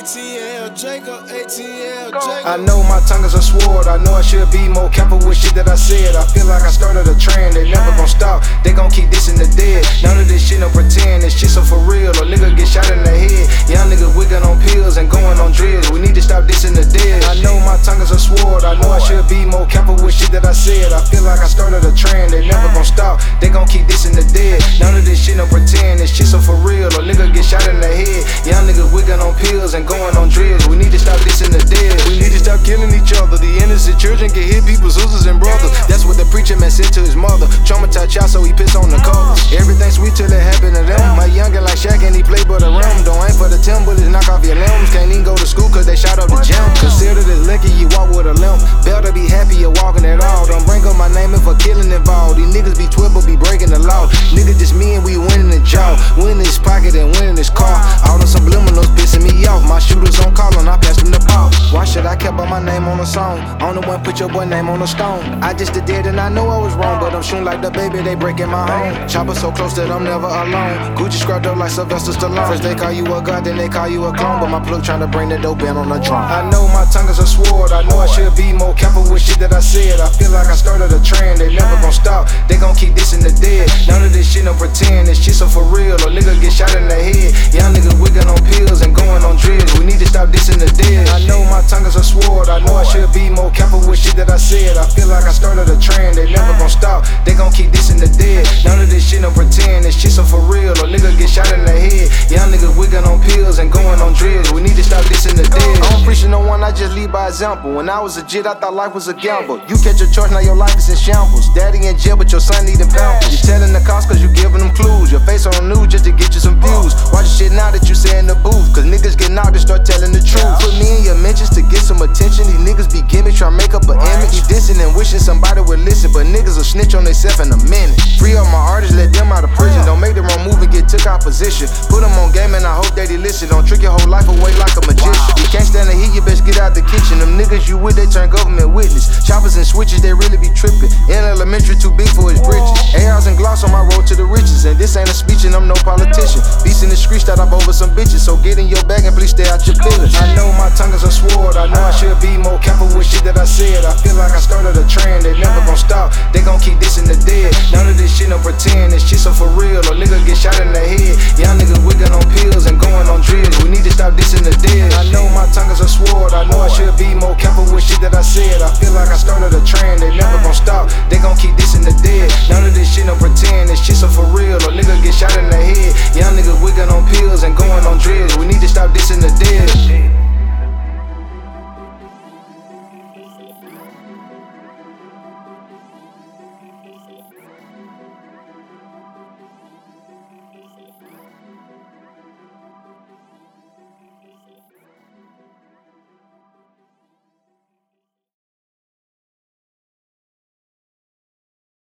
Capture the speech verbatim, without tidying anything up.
T L Jacob, A T L Jacob. I know my tongue is a sword. I know I should be more careful with shit that I said. I feel like I started a trend. They never gon' stop. They gon' keep dissing the dead. None of this shit no pretend. This shit so for real. A nigga get shot in the head. Young niggas wiggin' on pills and going on drills. We need to stop dissing the dead. I know my tongue is a sword. I know I should be more careful with shit that I said. I feel like I started a trend. They never gon' stop. They gon' keep dissing the dead. None of this shit no pretend. This shit so for real. A nigga get shot in the head. Young niggas wiggin' on pills and going on drills. We need to stop dissing the dead. We need to stop killing each other. The innocent children get hit, people's sisters and brothers. That's what the preacher man said to his mother. Traumatized child, so he piss on the covers. Everything sweet till it happen to them. My youngin' like Shaq and he play but a rim. Don't aim for the ten bullets, knock off your limbs. Can't even go to school cause they shot up the gym. Consider this lucky you walk with a limp. Better be happy you're walking at all. Don't bring up my name if a killing involved. These niggas be twelve but be breaking the law. Niggas just me and we winning the job. Winning his pocket and winning his car. All them subliminals pissing me off. My shooters on call and I pass them the ball. Why should I kept up my name on a song? On the one put your boy name on a stone. I just did dead and I know I was wrong, but I'm shooting like the baby, they breaking my home. Chopper so close that I'm never alone. Gucci scrubbed up like Sylvester Stallone. First they call you a god, then they call you a clone, but my plug tryna bring the dope in on the drum. I know my tongue is a sword. I know I should be more careful with shit that I said. I feel like I started a trend. They never gon' stop. They gon' keep dissing the dead. None of this shit no pretend. This shit so for real. A nigga get shot in the head. Young niggas wiggin' on pills and going on drills. We need to stop dissing the dead. I know my tongue is a sword. I know I should be more careful with shit that I said. I feel like I started a trend. They never gon' stop. They gon' keep dissing the dead. None of this shit no pretend. This shit so for real. A nigga get shot in the head. Young niggas wiggin' on pills and going on drills. We need to stop dissing the dead. I don't preach to no one, I just lead by example. When I was a jit, I thought life was a gamble. You catch a charge, now your life is in shambles. Daddy in jail, but your son needin' pampers. You telling the cops cause you giving them clues. Your face on the news just to get you some views. Watch the shit now that you say in the booth, cause niggas get knocked and start telling the truth. Put me in your mentions to get some attention. These niggas be gimmicks, try make up an image. You dissing and wishing somebody would listen, but niggas will snitch on themselves in a minute. Free up my artists, let them out of prison. Don't make the wrong move and get took out position. Put them on game and I hope that they listen. Don't trick your whole life away like a magician. You can't stand the heat, you best get out the kitchen. Them niggas you with, they turn government witness. Choppers and switches, they really be tripping. In elementary, too big for his britches. A Rs and gloss on my road to the riches. And this ain't a speech and I'm no politician. Beats in the streets that I've over some bitches. So get in your bag and please stay out your business. I know my tongue is a sword. I know I should be more careful with shit that I said. I feel like I started a trend. They never gon' stop. They gon' keep dissing the dead. None of this shit no pretend. This shit so for real. A nigga get shot in the head. Young niggas wiggin' on pills and going on drills. We need to stop dissing the dead. I know my tongue is a sword. I know I should be more careful with shit that I said. I feel like I started a trend. They never gon' stop. They gon' keep dissing the dead. None of this shit no pretend. This shit so for real. A nigga get shot in the head. Young niggas wiggin' on pills and going on drills. We need to stop dissing the dead.